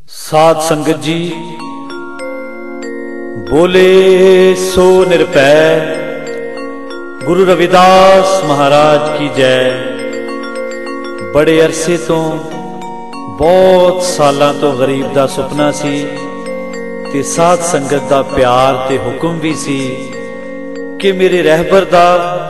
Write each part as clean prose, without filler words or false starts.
साध संगत जी, बोले सो निरभय गुरु रविदास महाराज की जय। बड़े अरसे तो बहुत सालों तो गरीब दा सुपना सी ते साध संगत दा प्यार ते हुक्म भी सी कि मेरे रहबर दा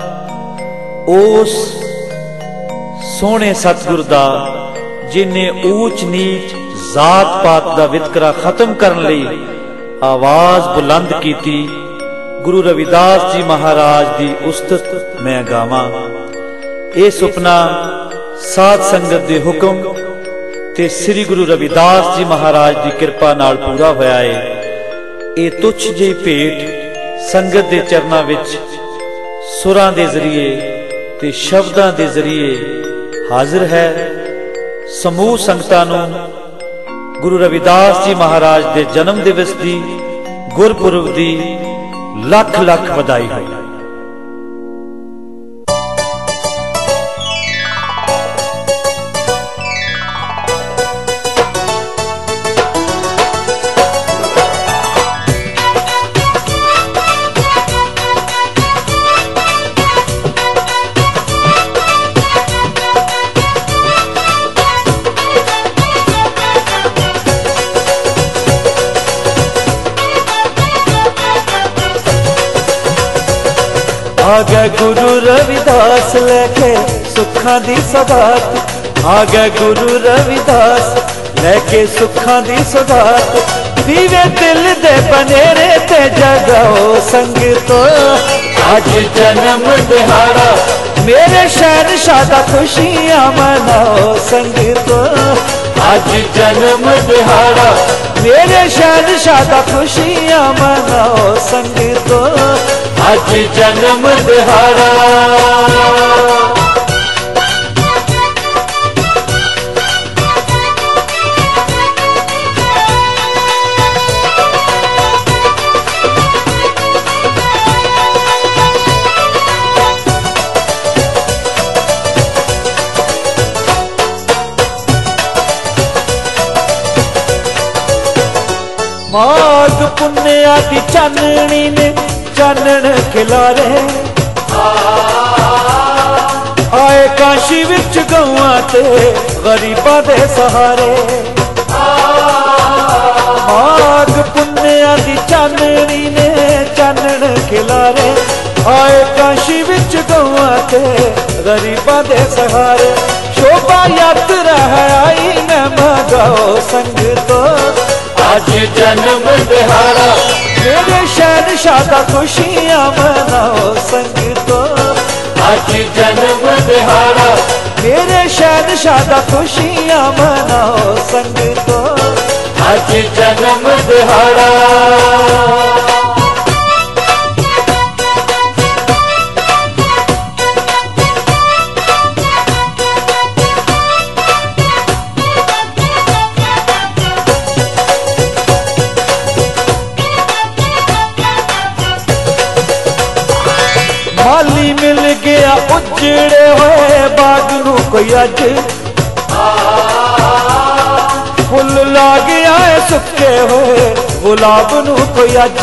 उस सोहने सतगुर दा जिन्हें ऊंच नीच जात पात दा वितकरा खत्म करने लई आवाज बुलंद की थी, गुरु रविदास जी महाराज दी उस्तत मैं गावां। ये सुपना साध संगत दे हुक्म ते श्री गुरु रविदास जी महाराज दी कृपा नाल पूरा होया है। ये तुच्छ जी भेंट संगत दे चरनां विच सुरां दे जरिए ते शब्दां दे जरिए हाजिर है। समूह संगतां नूं गुरु रविदास जी महाराज दे जन्म दिवस दी गुरपुरब दी लख लख बधाई हो। आ गए गुरु रविदास लेके सुखां दी सौगात। आ गए गुरु रविदास लेके सुखां दी सौगात। दीवे दिल दे बनेरे ते जगाओ संगतो, आज जन्म दिहाड़ा मेरे शहनशाह दा खुशियां मनाओ संगतो। आज जन्म दिहाड़ा मेरे शहनशाह दा खुशियां मनाओ संगतो। आज जन्म दिहाड़ा माघ पुन्निया दी चाननी ने चानन खिलारे। आए काशी विच गौआं ते गरीबां दे सहारे। माघ पुन्निया दी चाननी ने चानन खिलारे। आए काशी विच गौआं ते गरीबां दे सहारे। शोभा यात्रा है आई न मगाओ संगतो। आज जन्म दिहाड़ा मेरे शहनशाह दा खुशियां मनाओ संगतो। आज जन्म दिहाड़ा मेरे शहनशाह दा खुशियां मनाओ संगतो। आज जन्म दिहाड़ा माली मिल गया उजड़े हुए बाग नू कोई अज। फुल ला गया है सुके हुए गुलाब नू कोई अज।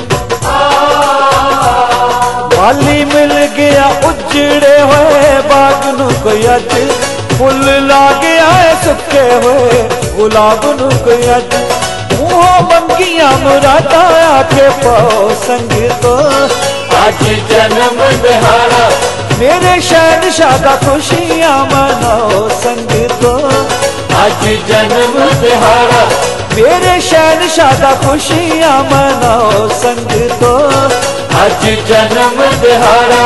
माली मिल गया उजड़े हुए बाग नू कोई अज। फुल ला गया है सुके हुए गुलाब नू कोई अज। मुँहों मंगिया मुरादा आके पाओ संगतो। आज जन्म दिहाड़ा मेरे शहनशाह दा खुशियां मनाओ संगतो। आज जन्म दिहाड़ा मेरे शहनशाह दा खुशियां मनाओ संगतो। आज जन्म दिहाड़ा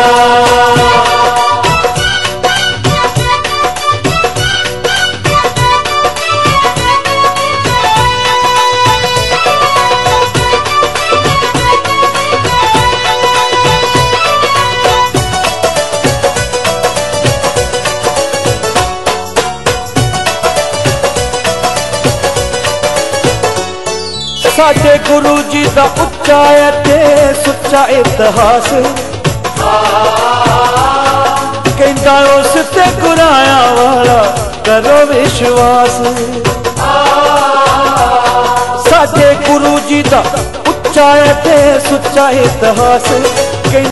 साडे गुरु जी दा उच्चा ते सुच्चा इतिहास। कहंदा उस ते गुराया वाला करो विश्वास। गुरु जी दा उच्चा है ते सुच्चा इतिहास,